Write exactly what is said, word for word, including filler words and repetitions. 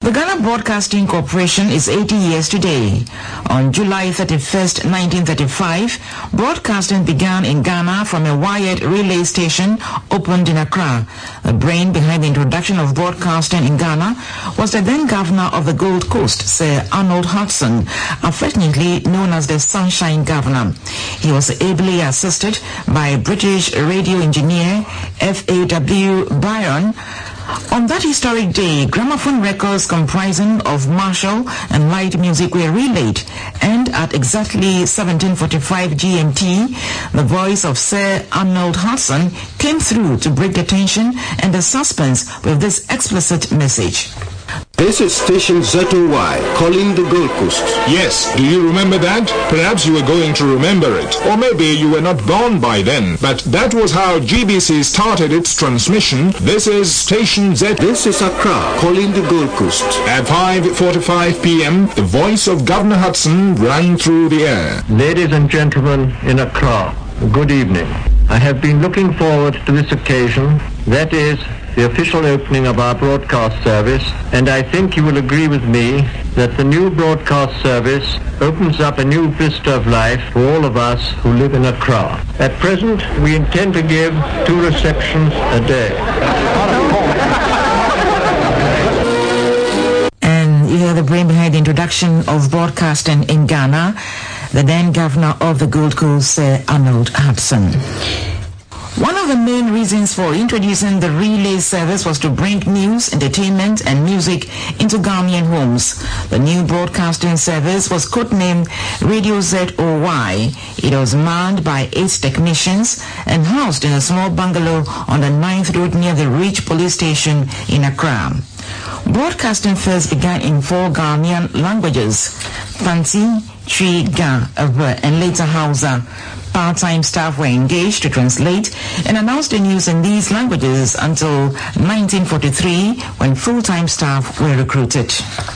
The Ghana Broadcasting Corporation is eighty years today. On July thirty-first, nineteen thirty-five, broadcasting began in Ghana from a wired relay station opened in Accra. The brain behind the introduction of broadcasting in Ghana was the then governor of the Gold Coast, Sir Arnold Hudson, affectionately known as the Sunshine Governor. He was ably assisted by British radio engineer F A W Byron. On that historic day, gramophone records comprising of martial and light music were relayed, and at exactly seventeen forty-five G M T, the voice of Sir Arnold Hudson came through to break the tension and the suspense with this explicit message. This is station Z O Y, calling the Gold Coast. Yes, do you remember that? Perhaps you were going to remember it. Or maybe you were not born by then. But that was how G B C started its transmission. This is station Z. This is Accra, calling the Gold Coast. At five forty-five P M, the voice of Governor Hudson rang through the air. Ladies and gentlemen in Accra, good evening. I have been looking forward to this occasion, that is, the official opening of our broadcast service, and I think you will agree with me that the new broadcast service opens up a new vista of life for all of us who live in Accra. At present, we intend to give two receptions a day. And you hear the brain behind the introduction of broadcasting in Ghana, the then governor of the Gold Coast, Sir Arnold Hudson. One of the main reasons for introducing the relay service was to bring news, entertainment, and music into Ghanaian homes. The new broadcasting service was codenamed Radio Z O Y. It was manned by eight technicians and housed in a small bungalow on the ninth Road near the Reach police station in Accra. Broadcasting first began in four Ghanaian languages: Fanti, Twi, Ga, Ewe, and later Hausa. Part-time staff were engaged to translate and announce the news in these languages until nineteen forty-three, when full-time staff were recruited.